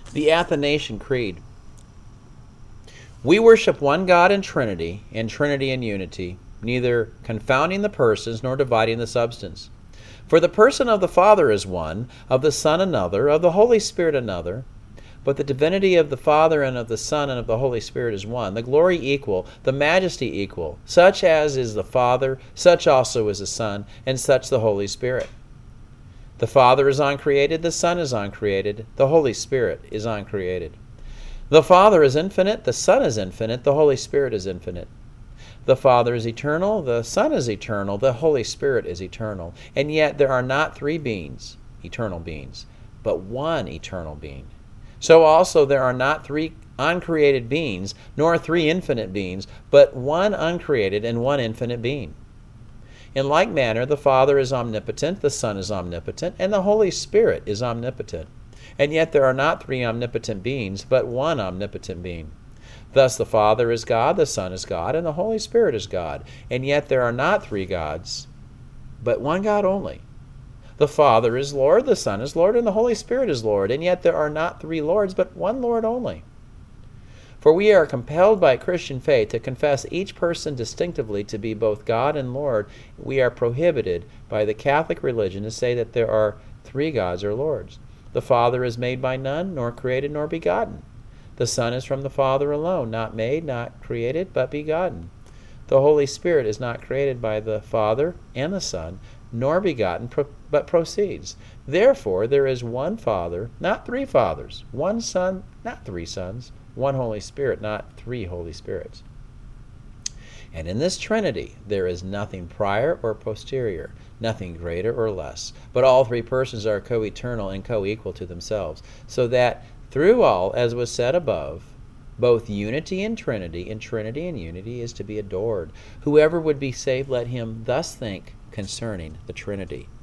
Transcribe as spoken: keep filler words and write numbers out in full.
The Athanasian Creed. We worship one God in Trinity, and Trinity in unity, neither confounding the persons nor dividing the substance. For the person of the Father is one, of the Son another, of the Holy Spirit another. But the divinity of the Father and of the Son and of the Holy Spirit is one, the glory equal, the majesty equal. Such as is the Father, such also is the Son, and such the Holy Spirit. The Father is uncreated, the Son is uncreated, the Holy Spirit is uncreated. The Father is infinite, the Son is infinite, the Holy Spirit is infinite. The Father is eternal, the Son is eternal, the Holy Spirit is eternal. And yet there are not three beings, eternal beings, but one eternal being. So also there are not three uncreated beings, nor three infinite beings, but one uncreated and one infinite being. In like manner, the Father is omnipotent, the Son is omnipotent, and the Holy Spirit is omnipotent. And yet there are not three omnipotent beings, but one omnipotent being. Thus the Father is God, the Son is God, and the Holy Spirit is God. And yet there are not three gods, but one God only. The Father is Lord, the Son is Lord, and the Holy Spirit is Lord. And yet there are not three Lords, but one Lord only. For we are compelled by Christian faith to confess each person distinctively to be both God and Lord. We are prohibited by the Catholic religion to say that there are three gods or lords. The Father is made by none, nor created, nor begotten. The Son is from the Father alone, not made, not created, but begotten. The Holy Spirit is not created by the Father and the Son, nor begotten, but proceeds. Therefore there is one Father, not three fathers, one Son, not three sons, one Holy Spirit, not three Holy Spirits. And in this Trinity there is nothing prior or posterior, nothing greater or less, but all three persons are co-eternal and co-equal to themselves, so that through all, as was said above, both unity and Trinity, and Trinity and unity is to be adored. Whoever would be saved, let him thus think concerning the Trinity.